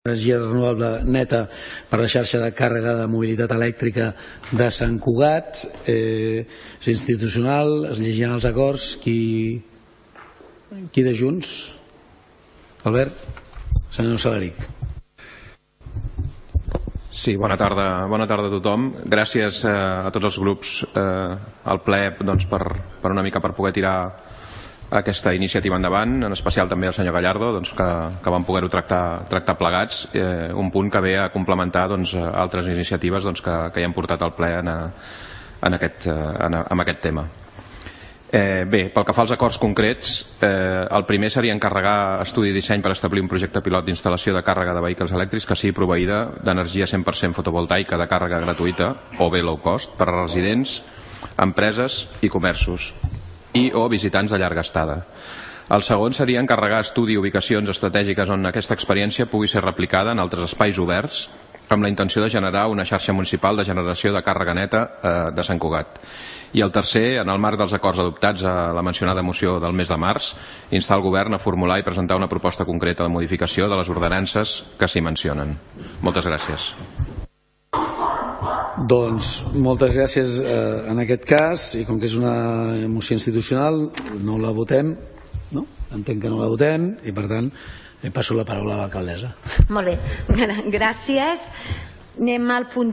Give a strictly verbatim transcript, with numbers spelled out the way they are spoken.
Energia renovable neta per la xarxa de càrrega de mobilitat elèctrica de Sant Cugat. Eh, és institucional, es llegiran els acords. Qui, qui de Junts? Albert? Senyor Salaric. Sí, bona tarda, bona tarda a tothom. Gràcies eh, a tots els grups eh, al ple doncs, per, per una mica per poder tirar aquesta iniciativa endavant, en especial també al senyor Gallardo, doncs, que, que vam poder-ho tractar, tractar plegats, eh, un punt que ve a complementar doncs, altres iniciatives doncs, que, que ja hem portat al ple en, a, en, aquest, en, a, en aquest tema. Eh, bé, pel que fa als acords concrets, eh, el primer seria encarregar estudi i disseny per establir un projecte pilot d'instal·lació de càrrega de vehicles elèctrics que sigui proveïda d'energia cent per cent fotovoltaica de càrrega gratuïta o bé low cost per a residents, empreses i comerços i o visitants de llarga estada. El segon seria encarregar estudi i ubicacions estratègiques on aquesta experiència pugui ser replicada en altres espais oberts amb la intenció de generar una xarxa municipal de generació de càrrega neta eh, de Sant Cugat. I el tercer, en el marc dels acords adoptats a la mencionada moció del mes de març, instar el govern a formular i presentar una proposta concreta de modificació de les ordenances que s'hi mencionen. Moltes gràcies. Doncs moltes gràcies eh, en aquest cas, i com que és una moció institucional no la votem, no? Entenc que no la votem i per tant passo la paraula a l'alcaldessa. Molt bé, gràcies. Anem al punt